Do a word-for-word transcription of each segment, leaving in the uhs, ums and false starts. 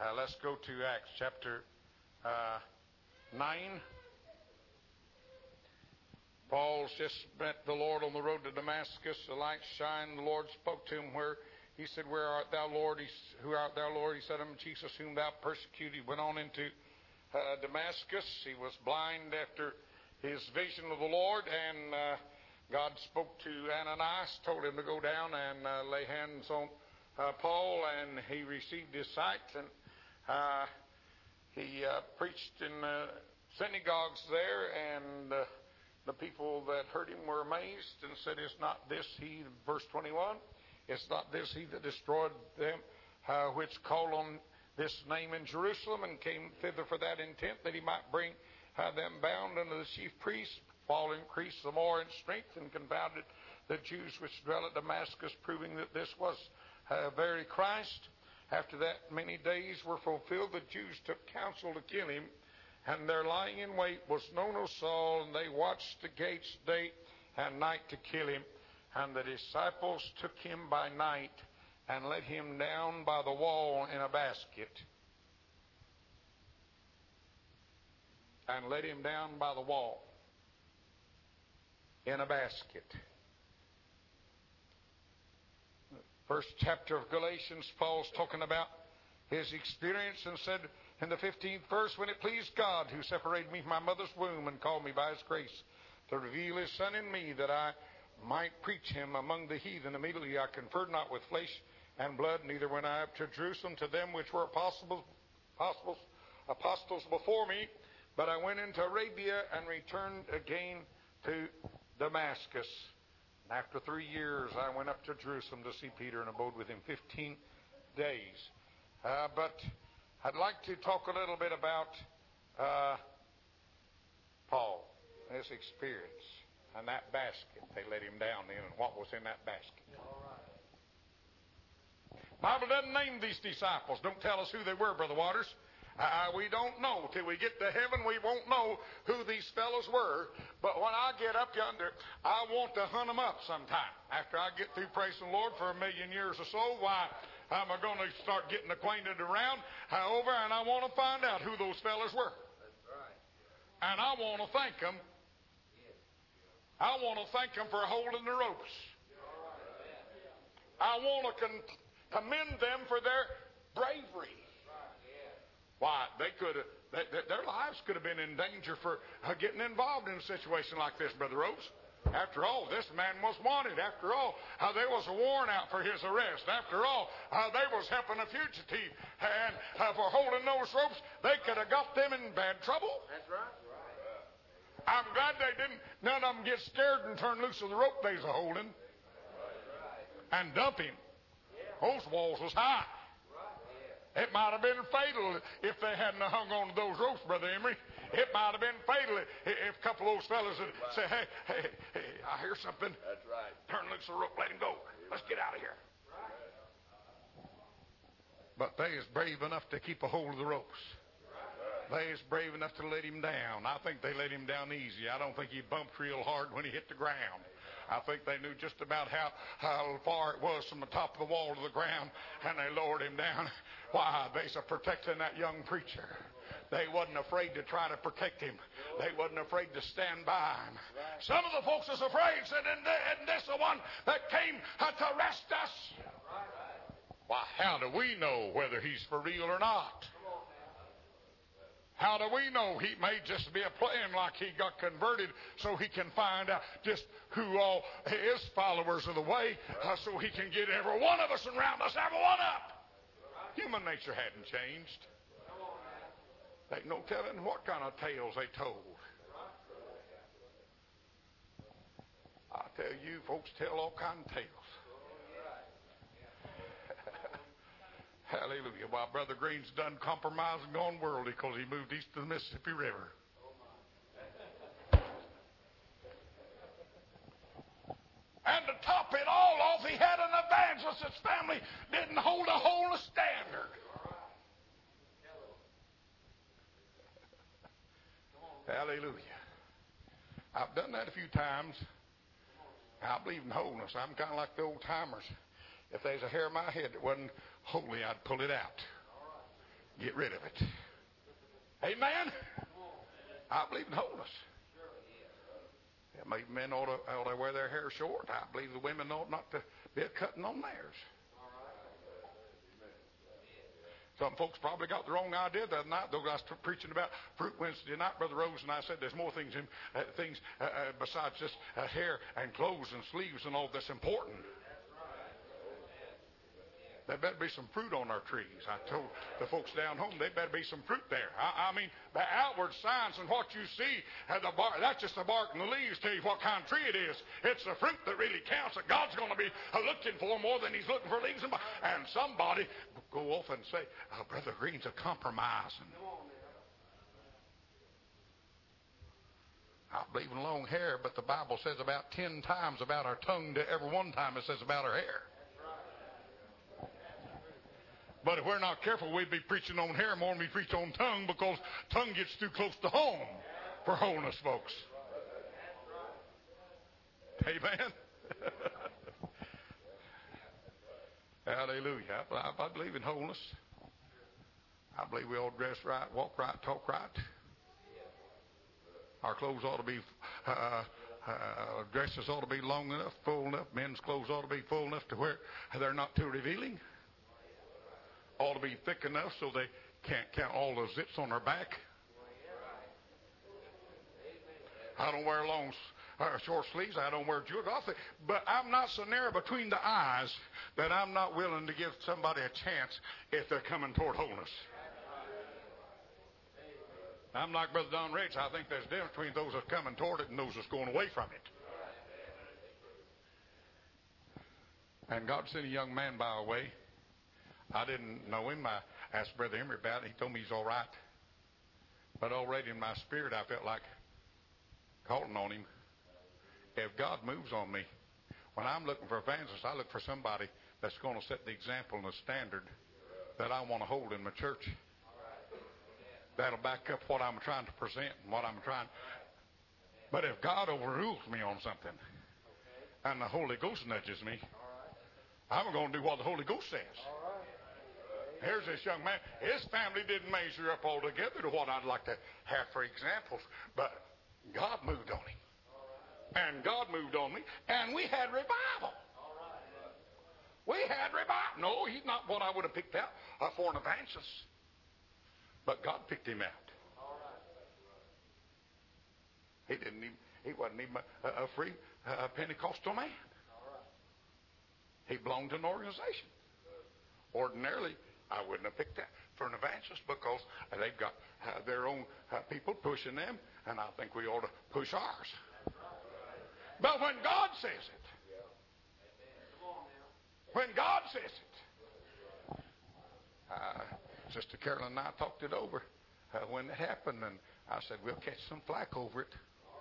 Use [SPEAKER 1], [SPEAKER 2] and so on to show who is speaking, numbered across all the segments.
[SPEAKER 1] Uh, let's go to Acts chapter uh, nine. Paul's just met the Lord on the road to Damascus. The light shined. The Lord spoke to him where he said, "Where art thou, Lord?" He, "Who art thou, Lord?" He said, "I'm Jesus whom thou persecuted." He went on into uh, Damascus. He was blind after his vision of the Lord, and uh, God spoke to Ananias, told him to go down and uh, lay hands on uh, Paul, and he received his sight, and uh, he uh, preached in uh, synagogues there, and uh, the people that heard him were amazed and said, "Is not this he," verse twenty-one, "is not this he that destroyed them uh, which called on this name in Jerusalem, and came thither for that intent, that he might bring uh, them bound unto the chief priests? Paul increased the more in strength, and confounded the Jews which dwell at Damascus, proving that this was uh, very Christ. After that many days were fulfilled, the Jews took counsel to kill him, and their lying in wait was known of Saul, and they watched the gates day and night to kill him. And the disciples took him by night and let him down by the wall in a basket. And let him down by the wall in a basket. First chapter of Galatians, Paul's talking about his experience, and said in the fifteenth verse, "When it pleased God, who separated me from my mother's womb and called me by his grace to reveal his Son in me, that I might preach him among the heathen. Immediately I conferred not with flesh and blood, neither went I up to Jerusalem to them which were apostles, apostles, apostles before me, but I went into Arabia and returned again to Damascus. And after three years I went up to Jerusalem to see Peter, and abode with him fifteen days." Uh, but I'd like to talk a little bit about uh, Paul, his experience, and that basket they let him down in, and what was in that basket. Bible doesn't name these disciples. Don't tell us who they were, Brother Waters. Uh, we don't know. Till we get to heaven, we won't know who these fellows were. But when I get up yonder, I want to hunt them up sometime. After I get through praising the Lord for a million years or so, why, I'm going to start getting acquainted around uh, over, and I want to find out who those fellows were. That's right. And I want to thank them. I want to thank them for holding the ropes. I want to con- commend them for their bravery. Why, they could have, they, they, their lives could have been in danger for uh, getting involved in a situation like this, Brother Rose. After all, this man was wanted. After all, uh, there was a warrant out for his arrest. After all, uh, they was helping a fugitive. And uh, for holding those ropes, they could have got them in bad trouble. That's right. I'm glad they didn't, none of them get scared and turn loose of the rope they was holding and dump him. Those walls was high. It might have been fatal if they hadn't hung on to those ropes, Brother Emery. It might have been fatal if a couple of those fellas had said, hey, hey, hey, I hear something. That's right. Turn loose the rope, let him go. Let's get out of here. But they is brave enough to keep a hold of the ropes. They is brave enough to let him down. I think they let him down easy. I don't think he bumped real hard when he hit the ground. I think they knew just about how, how far it was from the top of the wall to the ground, and they lowered him down. Why? They's protecting that young preacher. They wasn't afraid to try to protect him. They wasn't afraid to stand by him. Some of the folks was afraid, said, isn't this the one that came to arrest us? Why, how do we know whether he's for real or not? How do we know? He may just be a playing like he got converted so he can find out just who all is followers of the way, uh, so he can get every one of us and round us every one up. Human nature hadn't changed. They ain't no telling what kind of tales they told. I tell you, folks tell all kinds of tales. Hallelujah. While Brother Green's done compromised and gone worldly because he moved east of the Mississippi River. And to top it all off, he had an evangelist. His family didn't hold a hole of standard. Hallelujah. I've done that a few times. I believe in holiness. I'm kind of like the old timers. If there's a hair in my head that wasn't holy, I'd pull it out. get rid of it. Amen? I believe in wholeness. Yeah, maybe men ought to, ought to wear their hair short. I believe the women ought not to be cutting on theirs. Some folks probably got the wrong idea the other night. Though I was preaching about fruit Wednesday night, Brother Rose and I said there's more things in, uh, things uh, uh, besides just uh, hair and clothes and sleeves and all that's important. There better be some fruit on our trees. I told the folks down home there better be some fruit there. I, I mean, the outward signs and what you see, uh, the bar, that's just the bark and the leaves tell you what kind of tree it is. It's the fruit that really counts, that God's going to be uh, looking for more than he's looking for leaves and bark. And somebody go off and say, oh, Brother Green's a compromising. I believe in long hair, but the Bible says about ten times about our tongue to every one time it says about our hair. But if we're not careful, we'd be preaching on hair more than we preach on tongue, because tongue gets too close to home for wholeness, folks. Amen? Hallelujah. I, I believe in wholeness. I believe we all dress right, walk right, talk right. Our clothes ought to be, uh, uh, dresses ought to be long enough, full enough. Men's clothes ought to be full enough to where they're not too revealing. Ought to be thick enough so they can't count all the zips on their back. I don't wear long, uh, short sleeves. I don't wear jewelry. But I'm not so narrow between the eyes that I'm not willing to give somebody a chance if they're coming toward wholeness. I'm like Brother Don Rich. I think there's a difference between those that are coming toward it and those that's going away from it. And God sent a young man by our way. I didn't know him. I asked Brother Emery about it. He told me he's all right. But already in my spirit, I felt like calling on him. If God moves on me, when I'm looking for evangelists, I look for somebody that's going to set the example and the standard that I want to hold in my church. That'll back up what I'm trying to present and what I'm trying. But if God overrules me on something and the Holy Ghost nudges me, I'm going to do what the Holy Ghost says. Here's this young man. His family didn't measure up altogether to what I'd like to have for examples. But God moved on him. And God moved on me. And we had revival. We had revival. No, he's not what I would have picked out uh, for an evangelist. But God picked him out. He didn't even, he wasn't even a, a free uh, Pentecostal man. He belonged to an organization. Ordinarily, I wouldn't have picked that for an evangelist, because they've got uh, their own uh, people pushing them, and I think we ought to push ours. But when God says it, when God says it, uh, Sister Carolyn and I talked it over uh, when it happened, and I said, we'll catch some flack over it.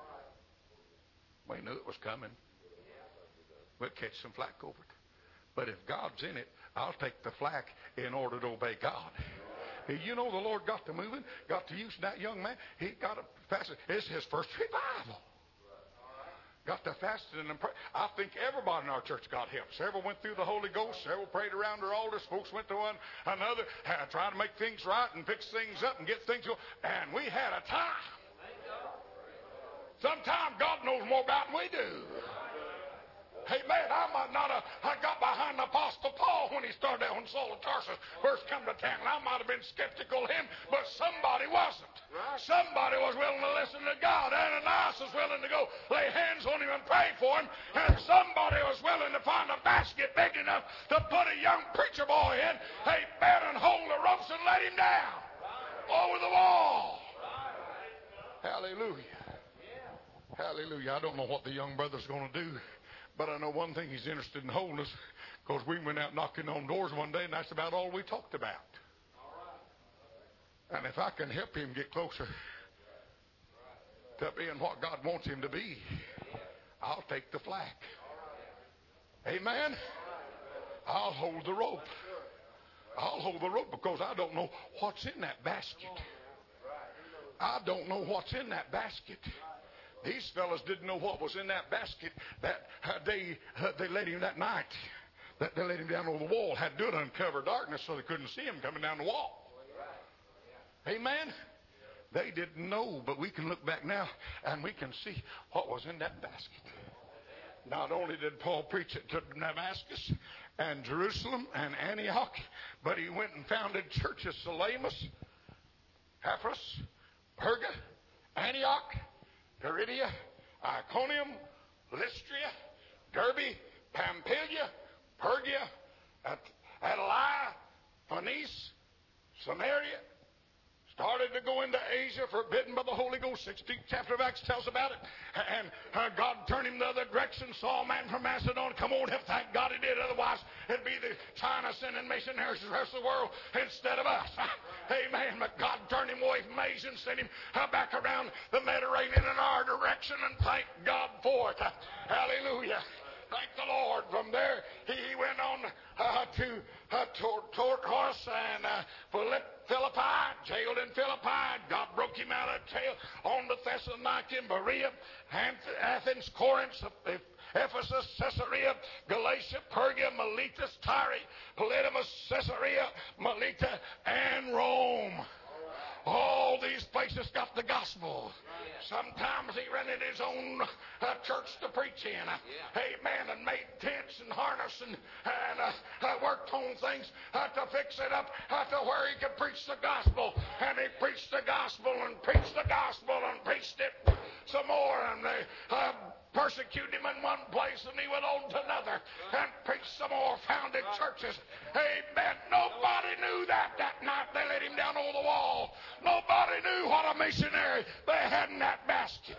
[SPEAKER 1] We knew it was coming. We'll catch some flack over it. But if God's in it, I'll take the flack in order to obey God. You know, the Lord got to moving, got to using that young man. He got to fast. It's his first revival. Got to fasting and pray. I think everybody in our church got help. Several went through the Holy Ghost. Several prayed around their altars. Folks went to one another, uh, trying to make things right and fix things up and get things going. And we had a time. Sometimes God knows more about than we do. Amen. I might not have I got behind the Apostle Paul when he started out when Saul of Tarsus first come to town. I might have been skeptical of him, but somebody wasn't. Right. Somebody was willing to listen to God. Ananias was willing to go lay hands on him and pray for him. And somebody was willing to find a basket big enough to put a young preacher boy in, amen, and hold the ropes and let him down right. over the wall. Right. Hallelujah. Yeah. Hallelujah. I don't know what the young brother's going to do. But I know one thing, he's interested in wholeness, because we went out knocking on doors one day, and that's about all we talked about. And if I can help him get closer to being what God wants him to be, I'll take the flack. Amen? I'll hold the rope. I'll hold the rope, because I don't know what's in that basket. I don't know what's in that basket. These fellas didn't know what was in that basket that uh, they uh, they let him that night. That they let him down over the wall. Had to do it uncover darkness so they couldn't see him coming down the wall. Amen. They didn't know, but we can look back now and we can see what was in that basket. Not only did Paul preach it to Damascus and Jerusalem and Antioch, but he went and founded churches: Salamis, Paphos, Perga, Antioch, Pisidia, Iconium, Lystra, Derbe, Pamphylia, Pergia, Attalia, Phoenice, Samaria. Started to go into Asia, forbidden by the Holy Ghost. sixteenth chapter of Acts tells about it. And uh, God turned him the other direction. Saw a man from Macedonia come on. Thank God he did. Otherwise, it'd be the China sending missionaries to the rest of the world instead of us. Amen. But God turned him away from Asia and sent him uh, back around the Mediterranean in our direction. And thank God for it. Uh, hallelujah. Thank the Lord. From there, he, he went on uh, to uh, Tortoise and uh, Philippi, jailed in Philippi. God broke him out of jail. On to Thessalonica, Berea, Athens, Corinth, Ephesus, Caesarea, Galatia, Perga, Miletus, Tyre, Polydamas, Caesarea, Melita, and Rome. All these places got the gospel. Sometimes he rented his own uh, church to preach in. Uh, amen. And made tents and harness and, and uh, uh, worked on things uh, to fix it up uh, to where he could preach the gospel. And he preached the gospel and preached the gospel and preached it some more. And they uh, persecuted him in one place and he went on to another and preached some more, founded churches. Amen. Nobody knew that that night. They let him down over the wall. Nobody knew what a missionary they had in that basket.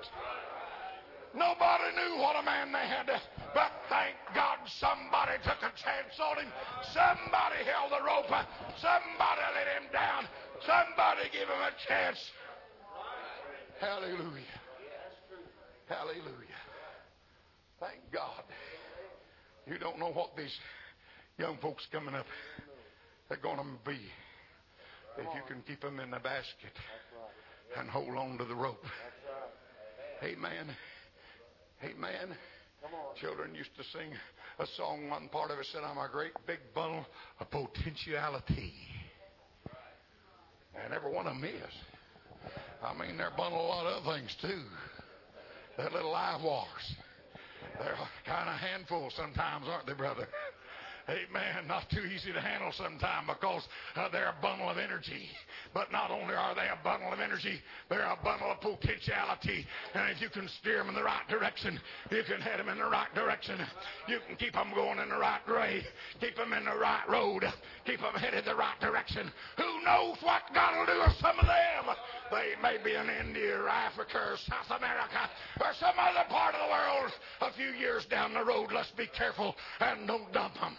[SPEAKER 1] Nobody knew what a man they had. To, but thank God somebody took a chance on him. Somebody held the rope. Somebody let him down. Somebody gave him a chance. Hallelujah. Hallelujah. Thank God. You don't know what these young folks coming up are going to be if you can keep them in the basket and hold on to the rope. Amen. Amen. Children used to sing a song. One part of it said, "I'm a great big bundle of potentiality." And every one of them is. I mean, they're bundled a lot of other things too. They're little live wires. They're kind of handfuls sometimes, aren't they, brother? Amen. Not too easy to handle sometimes because uh, they're a bundle of energy. But not only are they a bundle of energy, they're a bundle of potentiality. And if you can steer them in the right direction, you can head them in the right direction. You can keep them going in the right way. Keep them in the right road. Keep them headed the right direction. Who knows what God will do with some of them? They may be in India or Africa or South America or some other part of the world a few years down the road. Let's be careful and don't dump them.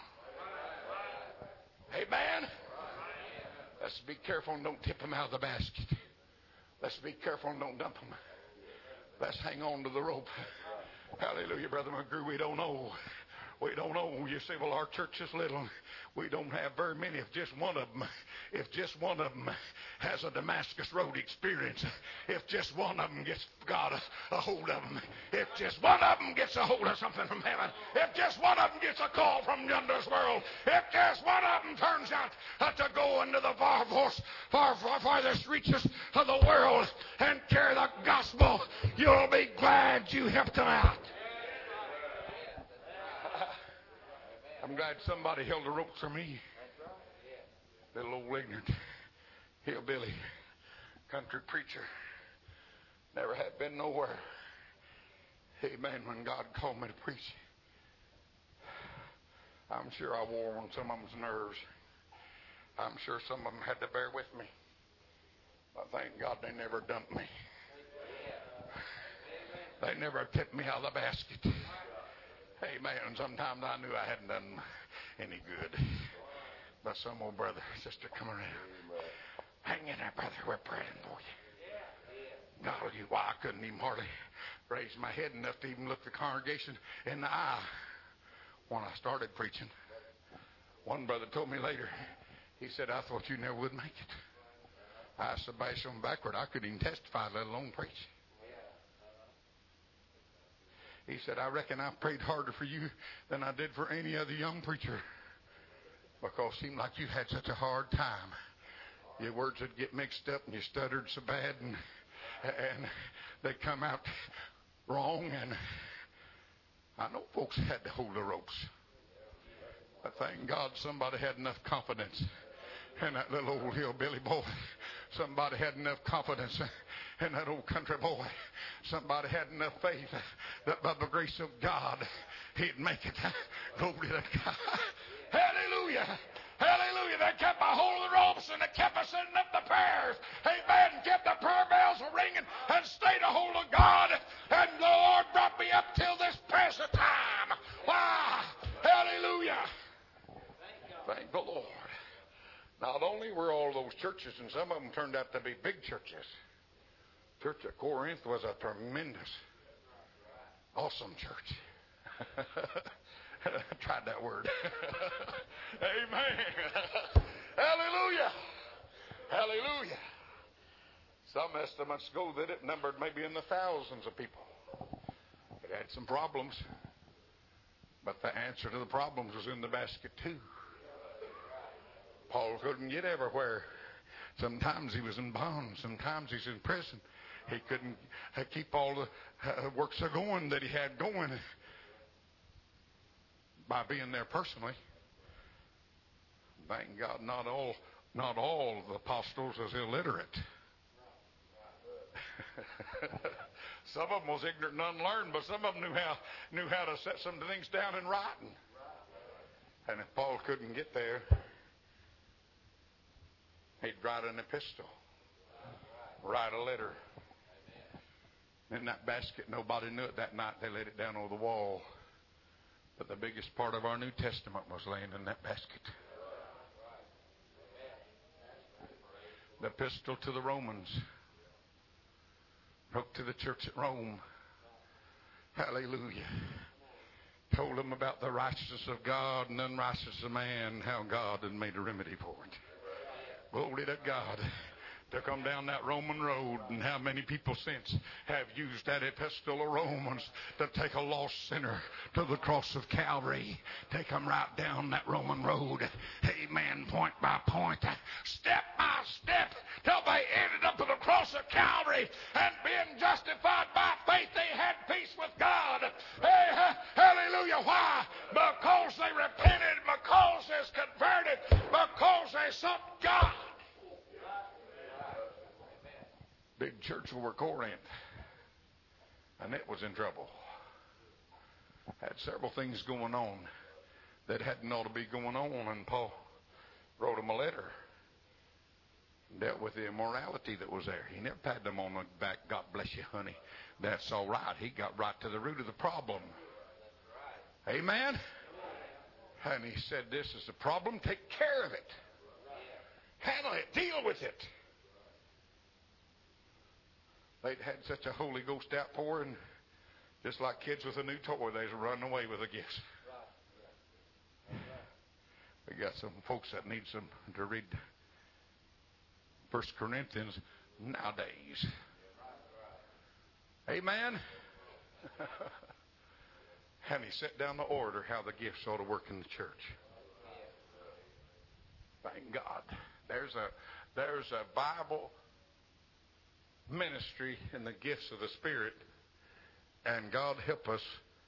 [SPEAKER 1] Amen. Let's be careful and don't tip them out of the basket. Let's be careful and don't dump them. Let's hang on to the rope. Hallelujah, Brother McGrew. We don't know. We don't know. You say, well, our church is little. We don't have very many. If just one of them, if just one of them has a Damascus Road experience, if just one of them gets God a, a hold of them, if just one of them gets a hold of something from heaven, if just one of them gets a call from yonder's world, if just one of them turns out uh, to go into the far, far, far farthest reaches of the world and carry the gospel, you'll be glad you helped them out. I'm glad somebody held the rope for me. Little old ignorant hillbilly country preacher. Never had been nowhere. Amen. When God called me to preach, I'm sure I wore on some of them's nerves. I'm sure some of them had to bear with me. But thank God they never dumped me. They never tipped me out of the basket. Amen. Sometimes I knew I hadn't done any good. But some old brother, sister, come around. Hang in there, brother. We're praying for you. God, you, why I couldn't even hardly raise my head enough to even look the congregation in the eye when I started preaching. One brother told me later, he said, I thought you never would make it. I said, bash on backward. I couldn't even testify, let alone preach. He said, I reckon I prayed harder for you than I did for any other young preacher because it seemed like you had such a hard time.
[SPEAKER 2] Your words would get mixed up and you stuttered so bad and, and they'd come out wrong. And I know folks had to hold the ropes. But thank God somebody had enough confidence in that little old hillbilly boy. Somebody had enough confidence in that old country boy. Somebody had enough faith that by the grace of God, he'd make it. Glory to God. Hallelujah. Hallelujah. They kept a hold of the ropes and they kept us setting up the prayers. Amen. And kept the prayer bells ringing and stayed a hold of God. And the Lord brought me up till this present time. Wow. Hallelujah. Thank the Lord. Not only were all those churches, and some of them turned out to be big churches. Church at Corinth was a tremendous, awesome church. I tried that word. Amen. Hallelujah. Hallelujah. Some estimates go that it numbered maybe in the thousands of people. It had some problems, but the answer to the problems was in the basket too. Paul couldn't get everywhere. Sometimes he was in bonds. Sometimes he's in prison. He couldn't keep all the uh, works going that he had going by being there personally. Thank God, not all not all the apostles was illiterate. Some of them was ignorant and unlearned, but some of them knew how knew how to set some things down in writing. And if Paul couldn't get there, he'd write an epistle, write a letter. In that basket, nobody knew it that night. They laid it down on the wall. But the biggest part of our New Testament was laying in that basket. The epistle to the Romans, wrote to the church at Rome. Hallelujah. Told them about the righteousness of God and unrighteousness of man, how God had made a remedy for it. Glory to God. Took them down that Roman road, and how many people since have used that epistle of Romans to take a lost sinner to the cross of Calvary. Take them right down that Roman road. Amen. Point by point, step by step, till they ended up at the cross of Calvary, and being justified by faith, they had peace with God. Hey, hallelujah. Why? Because they repented, because they converted, because they sought God. Big church over Corinth, and it was in trouble. Had several things going on that hadn't ought to be going on, and Paul wrote them a letter. Dealt with the immorality that was there. He never patted them on the back, God bless you, honey, that's all right. He got right to the root of the problem. Amen? And he said, this is the problem, take care of it. Handle it, deal with it. They'd had such a Holy Ghost outpouring, just like kids with a new toy, they was running away with the gifts. We got some folks that need some to read First Corinthians nowadays. Amen. And he set down the order how the gifts ought to work in the church. Thank God. There's a there's a Bible ministry in the gifts of the Spirit, and God help us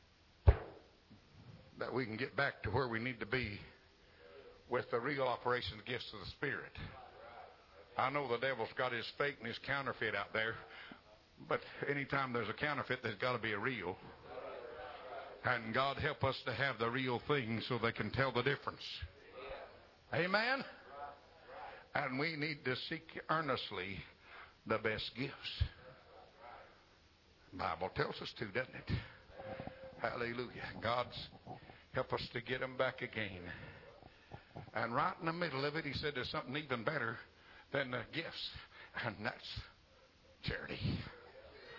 [SPEAKER 2] that we can get back to where we need to be with the real operation of the gifts of the Spirit. I know the devil's got his fake and his counterfeit out there, but anytime there's a counterfeit, there's got to be a real. And God help us to have the real thing so they can tell the difference. Amen? And we need to seek earnestly the best gifts. The Bible tells us to, doesn't it? Hallelujah. God's help us to get them back again. And right in the middle of it, he said there's something even better than the gifts, and that's charity.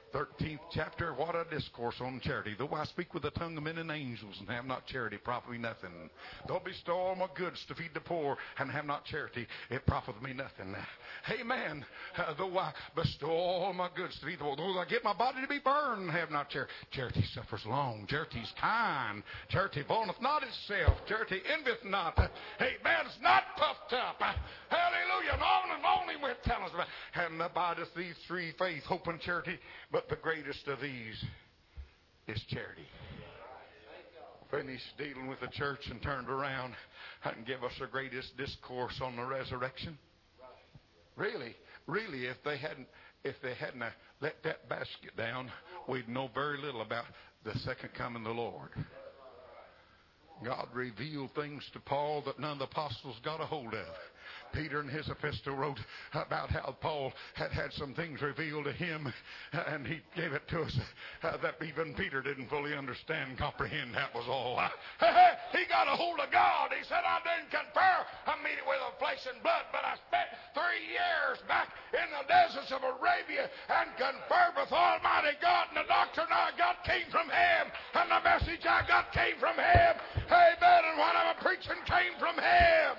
[SPEAKER 2] thirteenth chapter, what a discourse on charity. Though I speak with the tongue of men and angels and have not charity, profit me nothing. Though I bestow all my goods to feed the poor and have not charity, it profiteth me nothing. Amen. Uh, though I bestow all my goods to feed the poor, though I get my body to be burned and have not charity. Charity suffers long. Charity is kind. Charity vaunteth not itself. Charity envieth not. Amen. It's not puffed up. Hallelujah. And on and on he went telling us about. And abideth these three, faith, hope, and charity. But the greatest of these is charity. Finished dealing with the church and turned around and give us the greatest discourse on the resurrection. Really, really, if they hadn't, if they hadn't let that basket down, we'd know very little about the second coming of the Lord. God revealed things to Paul that none of the apostles got a hold of. Peter in his epistle wrote about how Paul had had some things revealed to him, and he gave it to us uh, that even Peter didn't fully understand, comprehend. That was all. Uh, he got a hold of God. He said, I didn't confer a meeting with a flesh and blood, but I spent three years back in the deserts of Arabia and conferred with Almighty God, and the doctrine I got came from Him, and the message I got came from Him. Amen. And what I'm preaching came from Him.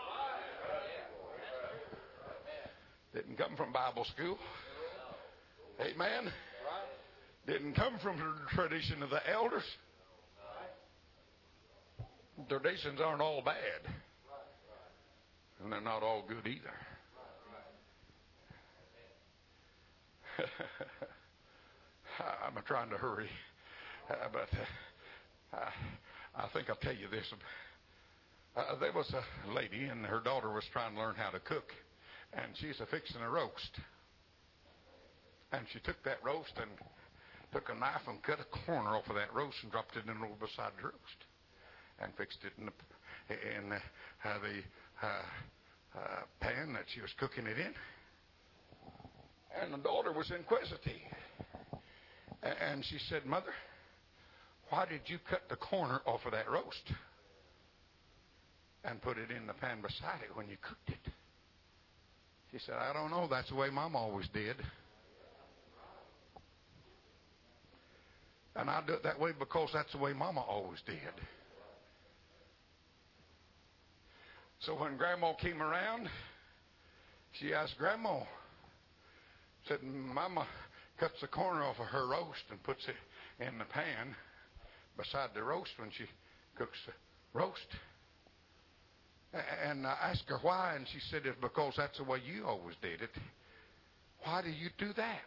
[SPEAKER 2] Didn't come from Bible school. Amen. Didn't come from the tradition of the elders. Traditions aren't all bad. And they're not all good either. I'm trying to hurry. Uh, but uh, I, I think I'll tell you this. Uh, there was a lady and her daughter was trying to learn how to cook. And she's a fixing a roast. And she took that roast and took a knife and cut a corner off of that roast and dropped it in over beside the roast. And fixed it in the, in the, uh, the uh, uh, pan that she was cooking it in. And the daughter was inquisitive. And she said, Mother, why did you cut the corner off of that roast and put it in the pan beside it when you cooked it? He said, I don't know. That's the way Mom always did. And I do it that way because that's the way Mama always did. So when Grandma came around, she asked Grandma, said, Mama cuts the corner off of her roast and puts it in the pan beside the roast when she cooks the roast. And I asked her why, and she said, it's because that's the way you always did it. Why do you do that?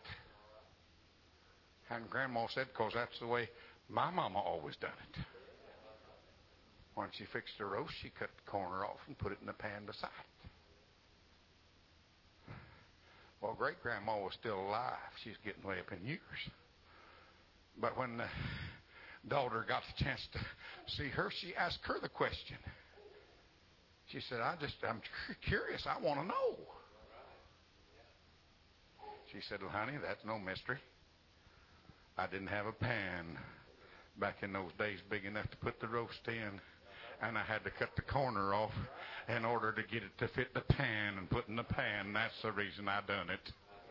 [SPEAKER 2] And Grandma said, because that's the way my mama always done it. When she fixed the roast, she cut the corner off and put it in the pan beside it. Well, great-grandma was still alive. She's getting way up in years. But when the daughter got the chance to see her, she asked her the question. She said, I just, I'm curious. I want to know. She said, well, honey, that's no mystery. I didn't have a pan back in those days big enough to put the roast in. And I had to cut the corner off in order to get it to fit the pan and put in the pan. That's the reason I done it.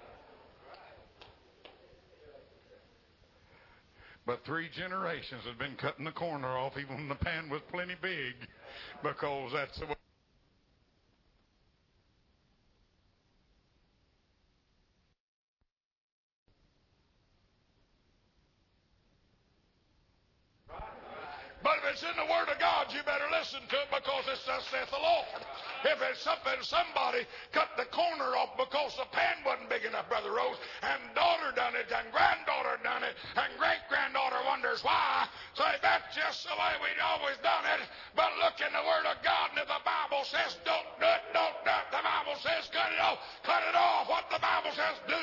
[SPEAKER 2] But three generations had been cutting the corner off even when the pan was plenty big, because that's the way. But if it's in the Word of God, you better listen to it, because it thus saith the Lord. If it's something, somebody cut the corner off because the pan wasn't big enough, Brother Rose, and daughter done it, and granddaughter done it, and great-granddaughter wonders why, say that's just the way we'd always done it. But look in the Word of God, and if the Bible says don't do it, don't do it. The Bible says cut it off, cut it off. What the Bible says do.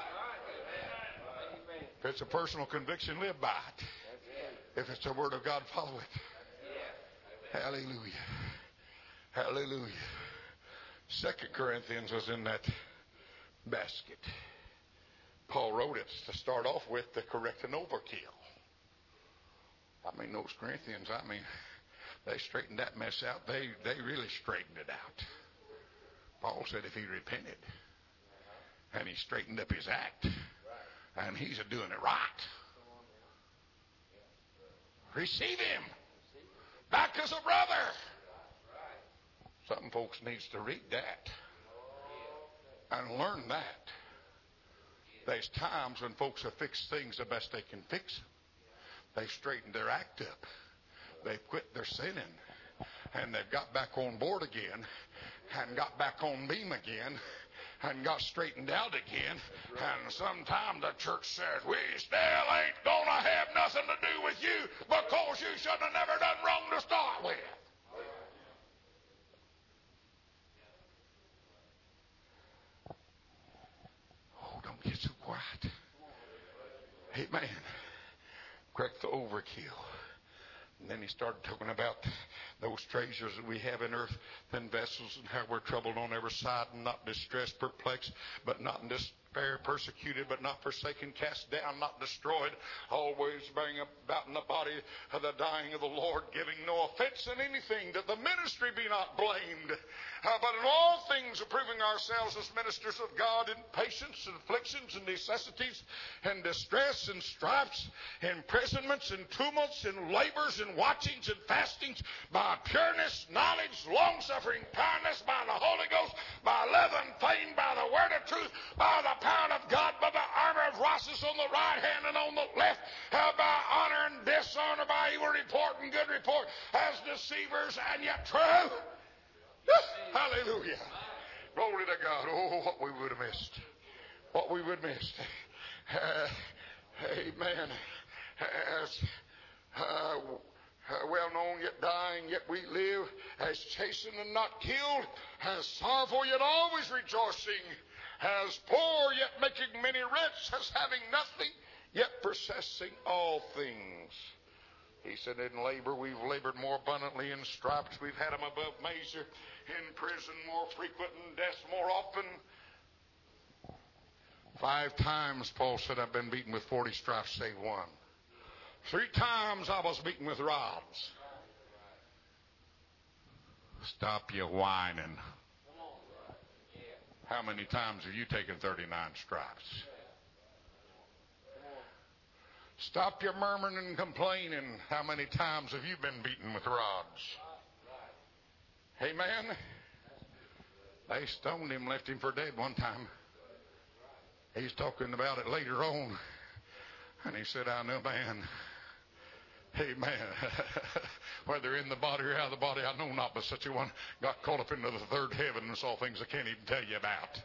[SPEAKER 2] If it's a personal conviction, live by it. If it's the Word of God, follow it. Hallelujah. Hallelujah. Second Corinthians was in that basket. Paul wrote it to start off with to correct an overkill. I mean, those Corinthians, I mean, they straightened that mess out. They, they really straightened it out. Paul said if he repented and he straightened up his act, And he's doing it right. Receive him back as a brother. Some folks needs to read that and learn that. There's times when folks have fixed things the best they can fix them. They've straightened their act up. They've quit their sinning. And they've got back on board again and got back on beam again and got straightened out again. And sometimes the church says, we still ain't going to have nothing to do with you because you should have never done wrong to start with. Oh, don't get so quiet. Amen. Correct the overkill. And then he started talking about those treasures that we have in earthen vessels and how we're troubled on every side and not distressed, perplexed, but not in despair, persecuted, but not forsaken, cast down, not destroyed, always bearing about in the body of the dying of the Lord, giving no offense in anything, that the ministry be not blamed, uh, but in all things approving ourselves as ministers of God in patience and afflictions and necessities and distress and stripes, imprisonments and tumults and labors and watchings and fastings, by pureness, knowledge, long-suffering, kindness, by the Holy Ghost, by love and faith, by the word of truth, by the power of God, by the armor of righteousness on the right hand and on the left, uh, by honor and dishonor, by evil report and good report, as deceivers and yet true. Hallelujah. Glory to God. Oh, what we would have missed. What we would have missed. Uh, amen. As uh, Uh, well known, yet dying, yet we live, as chastened and not killed, as sorrowful, yet always rejoicing, as poor, yet making many rich, as having nothing, yet possessing all things. He said, in labor we've labored more abundantly, in stripes we've had them above measure, in prison more frequent, in death more often. Five times, Paul said, I've been beaten with forty stripes, save one. Three times I was beaten with rods. Stop your whining. How many times have you taken thirty-nine stripes? Stop your murmuring and complaining. How many times have you been beaten with rods? Amen. They stoned him, left him for dead one time. He's talking about it later on. And he said, I know, man. Amen. Whether in the body or out of the body, I know not, but such a one got caught up into the third heaven and saw things I can't even tell you about.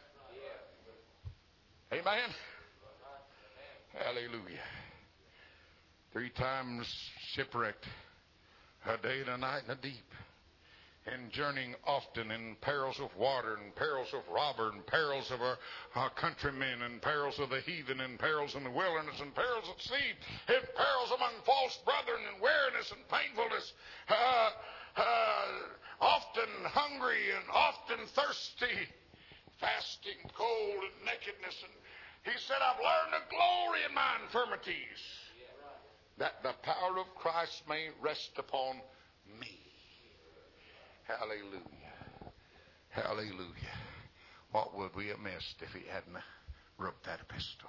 [SPEAKER 2] Amen. Hallelujah. Three times shipwrecked, a day and a night and a deep. And journeying often in perils of water and perils of robber and perils of our, our countrymen and perils of the heathen and perils in the wilderness and perils at sea and perils among false brethren and weariness and painfulness, uh, uh, often hungry and often thirsty, fasting, cold and nakedness. And he said, I've learned to glory in my infirmities, that the power of Christ may rest upon me. Hallelujah. Hallelujah. What would we have missed if he hadn't wrote that epistle?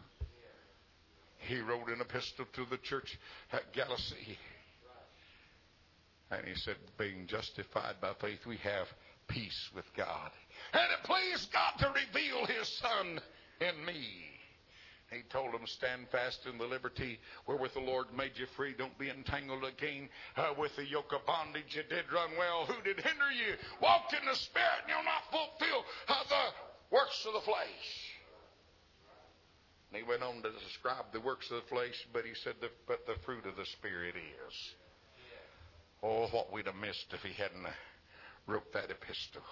[SPEAKER 2] He wrote an epistle to the church at Galatia. And he said, being justified by faith, we have peace with God. And it pleased God to reveal his Son in me. He told them, stand fast in the liberty wherewith the Lord made you free. Don't be entangled again uh, with the yoke of bondage. You did run well. Who did hinder you? Walk in the Spirit, and you'll not fulfill uh, the works of the flesh. And he went on to describe the works of the flesh, but he said, the, but the fruit of the Spirit is. Oh, what we'd have missed if he hadn't wrote that epistle.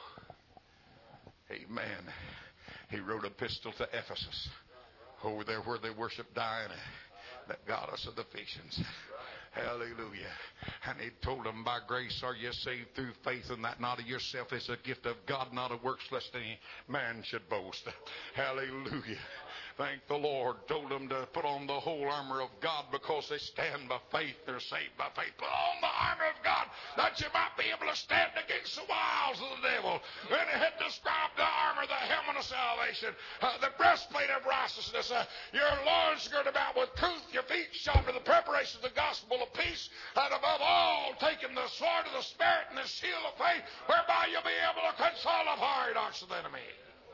[SPEAKER 2] Amen. He wrote an epistle to Ephesus, over there where they worship Diana, that goddess of the Ephesians. Hallelujah. And he told them, by grace are you saved through faith, and that not of yourself. Is a gift of God, not of works, lest any man should boast. Hallelujah. Thank the Lord. Told them to put on the whole armor of God because they stand by faith. They're saved by faith. Put on the armor of God that you might be able to stand against the wiles of the devil. And it had described the armor, the helmet of salvation, uh, the breastplate of righteousness, uh, your loins girded about with truth, your feet shod with the preparation of the gospel of peace, and above all, taking the sword of the Spirit and the shield of faith, whereby you'll be able to console the fiery darts of the enemy.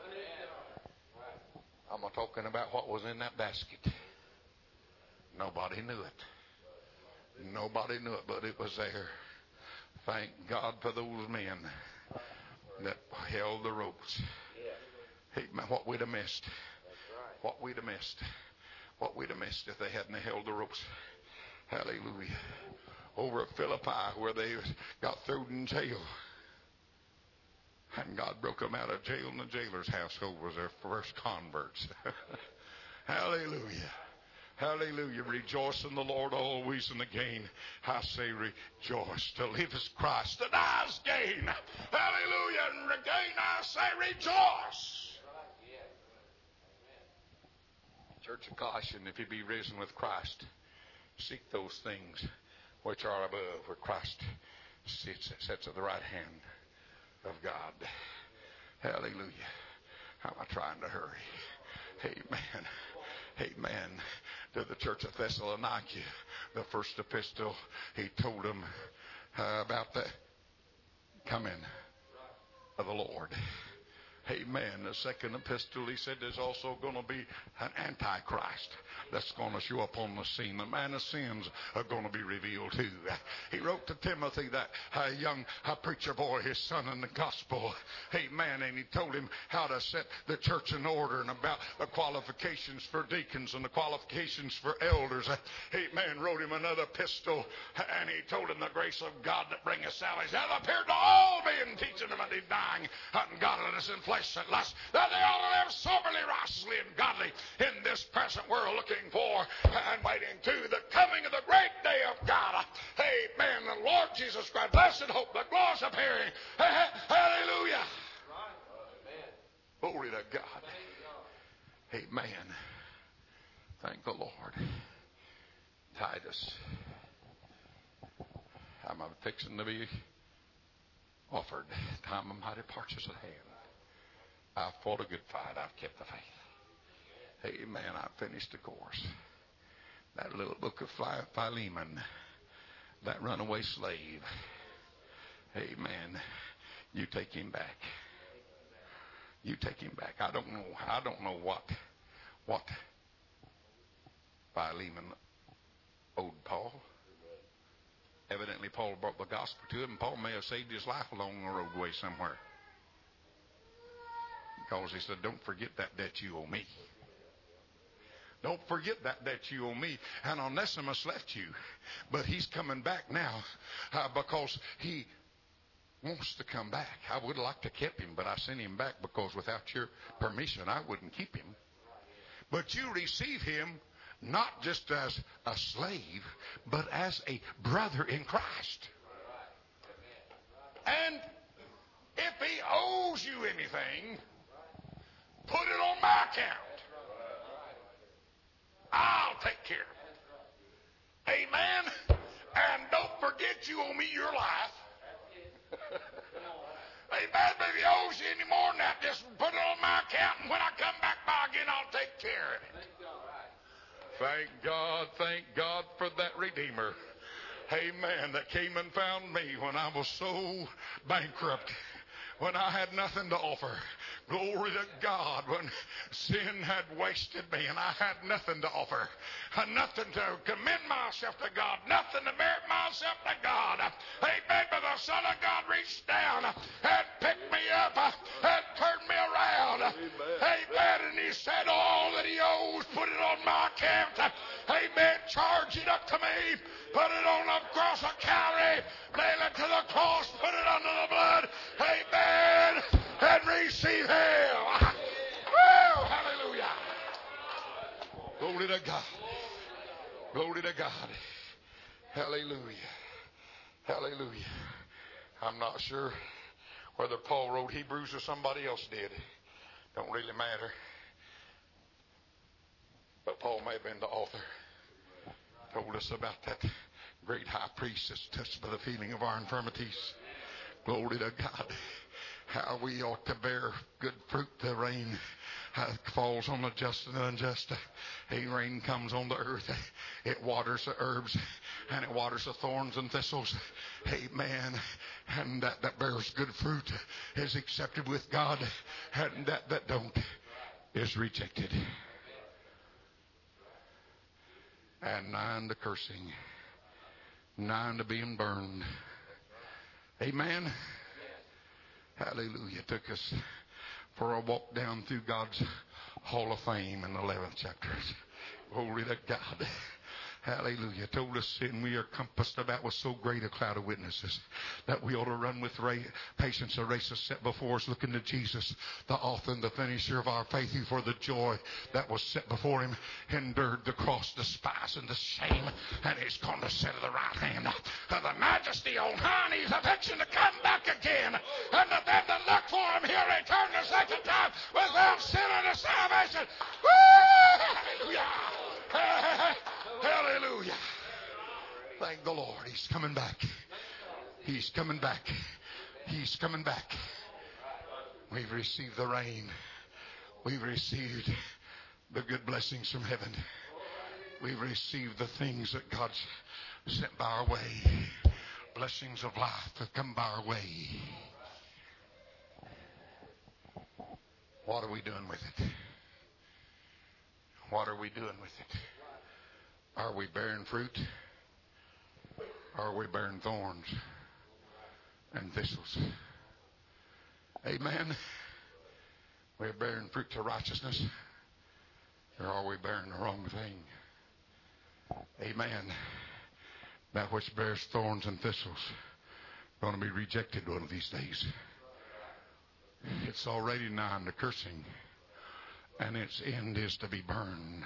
[SPEAKER 2] I'm talking about what was in that basket. Nobody knew it. Nobody knew it, but it was there. Thank God for those men that held the ropes. Hey, man, what we'd have missed. What we'd have missed. What we'd have missed if they hadn't held the ropes. Hallelujah. Over at Philippi, where they got thrown in jail. And God broke them out of jail, and the jailer's household was their first converts. Hallelujah. Hallelujah. Rejoice in the Lord always, and again I say rejoice. To live is Christ, to die is gain. Hallelujah. And again I say rejoice. Church of Colossians, if you be risen with Christ, seek those things which are above, where Christ sits, sits at the right hand of God. Hallelujah. How am I trying to hurry? Amen. Amen. To the church of Thessalonica, the first epistle, he told them uh, about the coming of the Lord. Amen. The second epistle, he said there's also going to be an antichrist that's going to show up on the scene. The man of sins are going to be revealed too. He wrote to Timothy, that uh, young uh, preacher boy, his son in the gospel. Amen. And he told him how to set the church in order and about the qualifications for deacons and the qualifications for elders. Uh, amen. Wrote him another epistle, and he told him the grace of God that bringeth salvation hath appeared to all men, teaching them and denying ungodliness and flesh and lust, that they ought to live soberly, righteously, and godly in this present world, looking for and waiting to the coming of the great day of God. Amen. The Lord Jesus Christ, blessed hope, the glorious appearing. Hallelujah. Glory to God. Amen. Thank the Lord. Titus, I'm fixing to be offered. Time of mighty parches at hand. I've fought a good fight. I've kept the faith. Amen. I've finished the course. That little book of Philemon, that runaway slave. Amen. You take him back. You take him back. I don't know. I don't know what what Philemon owed Paul. Evidently, Paul brought the gospel to him, and Paul may have saved his life along the roadway somewhere. Because he said, don't forget that debt you owe me. Don't forget that debt you owe me. And Onesimus left you. But he's coming back now uh, because he wants to come back. I would like to keep him, but I sent him back because without your permission, I wouldn't keep him. But you receive him not just as a slave, but as a brother in Christ. And if he owes you anything, put it on my account. I'll take care of it. Amen. And don't forget you owe me your life. Amen. But if he owes you any more than that, just put it on my account, and when I come back by again, I'll take care of it. Thank God, thank God for that Redeemer. Amen. That came and found me when I was so bankrupt, when I had nothing to offer. Glory to God, when sin had wasted me and I had nothing to offer, nothing to commend myself to God, nothing to merit myself to God. Amen. But the Son of God reached down and picked me up and turned me around. Amen. And he said, all that he owes, put it on my account. Amen. Charge it up to me. Put it on the cross of Calvary. Nail it to the cross. Put it under the blood. Amen. And receive him. Woo! Hallelujah. Glory to God. Glory to God. Hallelujah. Hallelujah. I'm not sure whether Paul wrote Hebrews or somebody else did. Don't really matter. But Paul may have been the author. Told us about that great high priest that's touched by the feeling of our infirmities. Glory to God. How we ought to bear good fruit. The rain uh, falls on the just and the unjust. The rain comes on the earth. It waters the herbs and it waters the thorns and thistles. Amen. And that that bears good fruit is accepted with God. And that that don't is rejected. And nine to cursing. Nine to being burned. Amen. Hallelujah. Took us for a walk down through God's Hall of Fame in the eleventh chapter. Glory to God. Hallelujah. Told us sin we are compassed about with so great a cloud of witnesses that we ought to run with ra- patience a race is set before us, looking to Jesus, the author and the finisher of our faith, who for the joy that was set before him endured the cross, despise and the shame, and he's going to sit at the right hand of the majesty on high, and he's affection to come back again, and to them that look for him here return the second time without sin and salvation. Woo! Hallelujah! Hallelujah. Thank the Lord. He's coming back. He's coming back. He's coming back. We've received the rain. We've received the good blessings from heaven. We've received the things that God's sent by our way. Blessings of life that come by our way. What are we doing with it? What are we doing with it? Are we bearing fruit? Or are we bearing thorns and thistles? Amen. We're bearing fruit to righteousness. Or are we bearing the wrong thing? Amen. That which bears thorns and thistles going to be rejected one of these days. It's already nigh unto cursing, and its end is to be burned.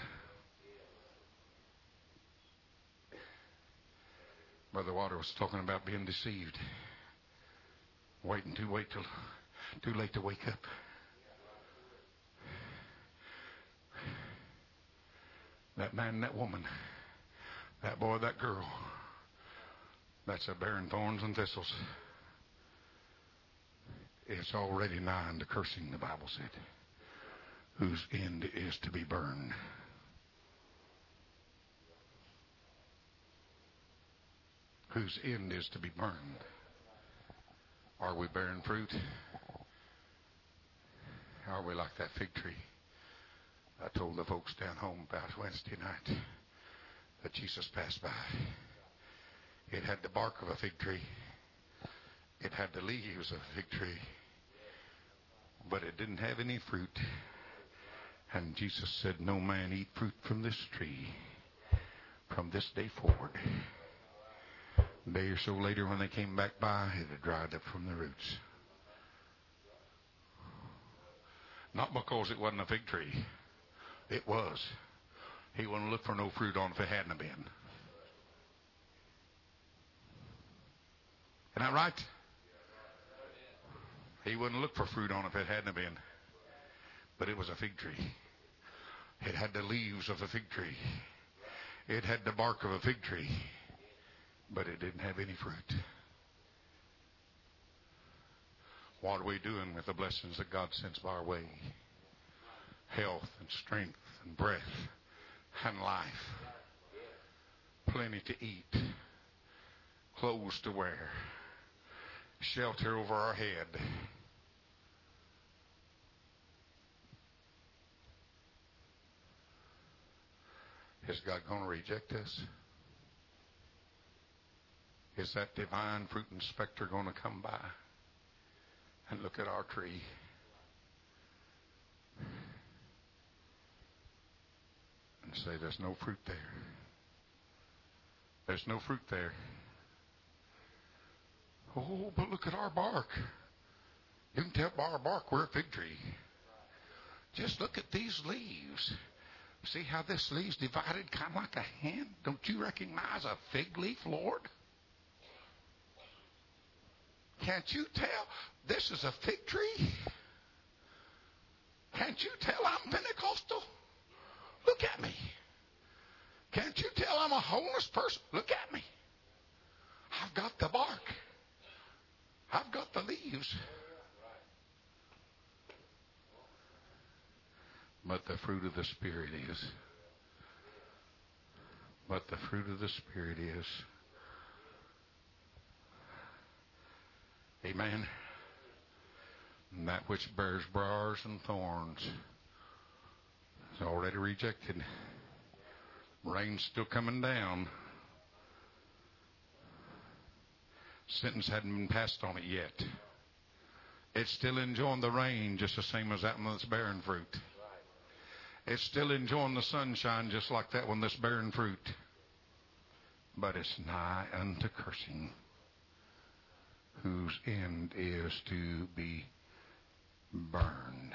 [SPEAKER 2] Brother Water was talking about being deceived. Waiting to wait till too late to wake up. That man, that woman, that boy, that girl, that's a bearing thorns and thistles. It's already nigh unto cursing, the Bible said, whose end is to be burned. Whose end is to be burned. Are we bearing fruit? Are we like that fig tree? I told the folks down home about Wednesday night that Jesus passed by. It had the bark of a fig tree. It had the leaves of a fig tree. But it didn't have any fruit. And Jesus said, no man eat fruit from this tree from this day forward. A day or so later when they came back by, it had dried up from the roots. Not because it wasn't a fig tree. It was. He wouldn't look for no fruit on it if it hadn't been. Isn't that right? He wouldn't look for fruit on it if it hadn't been. But it was a fig tree. It had the leaves of a fig tree. It had the bark of a fig tree. But it didn't have any fruit. What are we doing with the blessings that God sends by our way? Health and strength and breath and life. Plenty to eat. Clothes to wear. Shelter over our head. Is God going to reject us? Is that divine fruit inspector going to come by and look at our tree? And say, there's no fruit there. There's no fruit there. Oh, but look at our bark. You can tell by our bark we're a fig tree. Just look at these leaves. See how this leave's divided kind of like a hand? Don't you recognize a fig leaf, Lord? Can't you tell this is a fig tree? Can't you tell I'm Pentecostal? Look at me. Can't you tell I'm a homeless person? Look at me. I've got the bark. I've got the leaves. But the fruit of the Spirit is. But the fruit of the Spirit is. Amen. And that which bears briars and thorns is already rejected. Rain's still coming down. Sentence hadn't been passed on it yet. It's still enjoying the rain just the same as that one that's bearing fruit. It's still enjoying the sunshine just like that one that's bearing fruit. But it's nigh unto cursing, whose end is to be burned.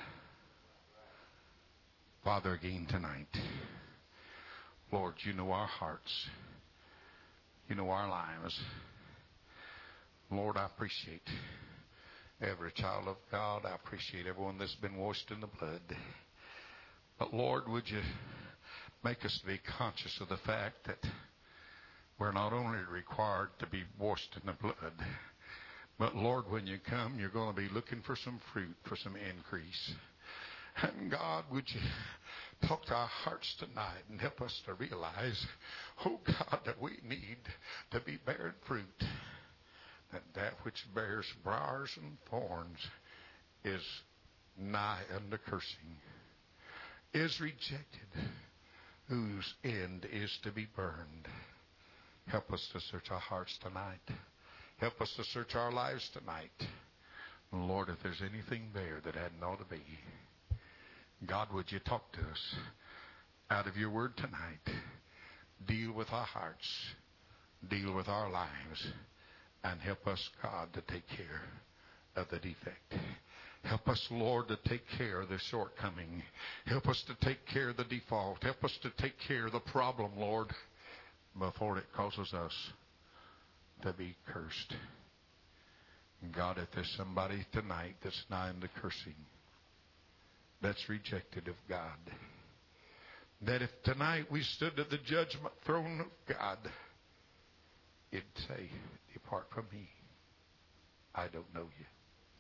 [SPEAKER 2] Father, again tonight, Lord, you know our hearts. You know our lives. Lord, I appreciate every child of God. I appreciate everyone that's been washed in the blood. But Lord, would you make us to be conscious of the fact that we're not only required to be washed in the blood, but Lord, when you come, you're going to be looking for some fruit, for some increase. And God, would you talk to our hearts tonight and help us to realize, oh God, that we need to be bearing fruit. That that which bears briars and thorns is nigh unto cursing, is rejected, whose end is to be burned. Help us to search our hearts tonight. Help us to search our lives tonight. Lord, if there's anything there that hadn't ought to be, God, would you talk to us out of your word tonight? Deal with our hearts. Deal with our lives. And help us, God, to take care of the defect. Help us, Lord, to take care of the shortcoming. Help us to take care of the default. Help us to take care of the problem, Lord, before it causes us to be cursed. God, if there's somebody tonight that's nigh unto cursing, that's rejected of God, that if tonight we stood at the judgment throne of God, it'd say, depart from me. I don't know you.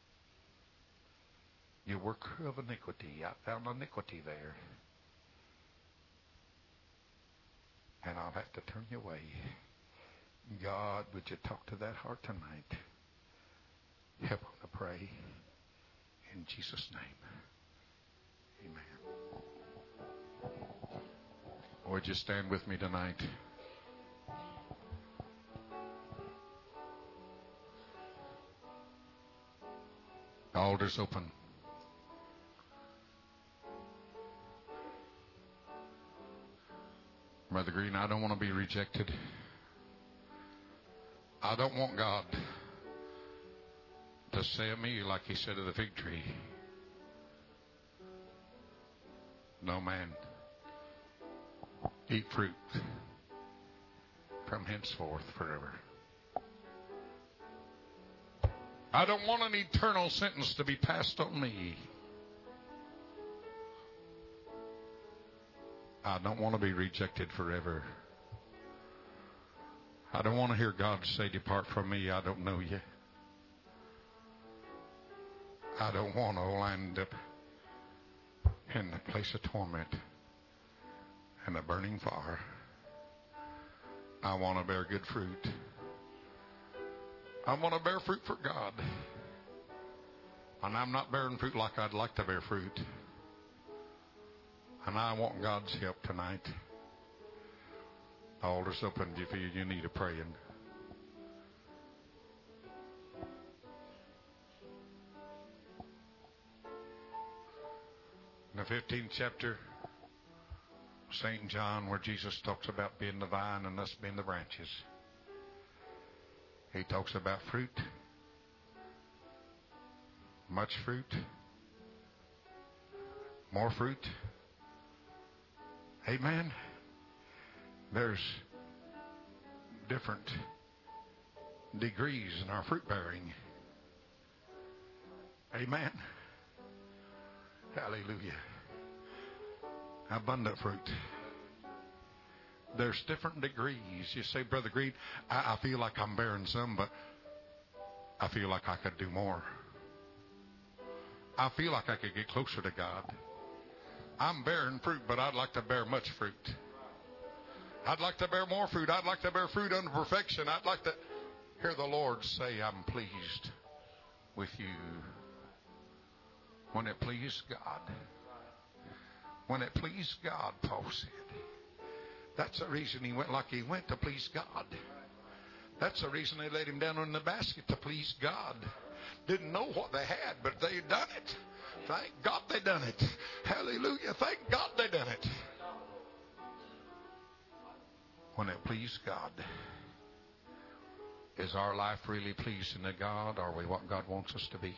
[SPEAKER 2] You worker of iniquity. I found iniquity there. And I'll have to turn you away. God, would you talk to that heart tonight? Help them to pray. In Jesus' name. Amen. Would you stand with me tonight? The altar's open. Brother Green, I don't want to be rejected. I don't want God to say of me like he said of the fig tree, no man eat fruit from henceforth forever. I don't want an eternal sentence to be passed on me. I don't want to be rejected forever. I don't want to hear God say, depart from me, I don't know you. I don't want to land up in the place of torment and the burning fire. I want to bear good fruit. I want to bear fruit for God. And I'm not bearing fruit like I'd like to bear fruit. And I want God's help tonight. The altar's open if you, you need a praying. In the fifteenth chapter, Saint John, where Jesus talks about being the vine and us being the branches, he talks about fruit, much fruit, more fruit. Amen. There's different degrees in our fruit bearing. Amen. Hallelujah. Abundant fruit. there's different degrees. You say, Brother Greed, I, I feel like I'm bearing some, but I feel like I could do more. I feel like I could get closer to God. I'm bearing fruit, but I'd like to bear much fruit. I'd like to bear more fruit. I'd like to bear fruit unto perfection. I'd like to hear the Lord say, I'm pleased with you. When it pleased God. When it pleased God, Paul said. That's the reason he went like he went, to please God. That's the reason they laid him down in the basket, to please God. Didn't know what they had, but they done it. Thank God they done it. Hallelujah. Thank God they done it. When it pleased God. Is our life really pleasing to God? Are we what God wants us to be?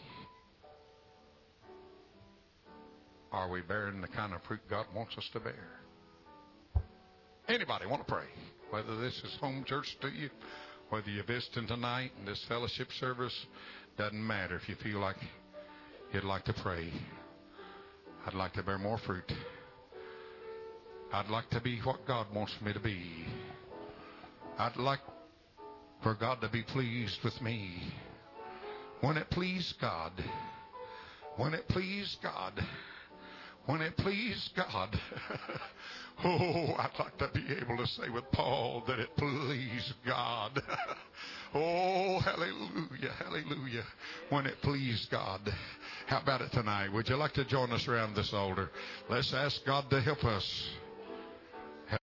[SPEAKER 2] Are we bearing the kind of fruit God wants us to bear? Anybody want to pray? Whether this is home church to you, whether you're visiting tonight in this fellowship service, doesn't matter. If you feel like you'd like to pray, I'd like to bear more fruit. I'd like to be what God wants me to be. I'd like for God to be pleased with me. When it pleased God, when it pleased God, when it pleased God, oh, I'd like to be able to say with Paul that it pleased God. Oh, hallelujah, hallelujah. When it pleased God. How about it tonight? Would you like to join us around this altar? Let's ask God to help us.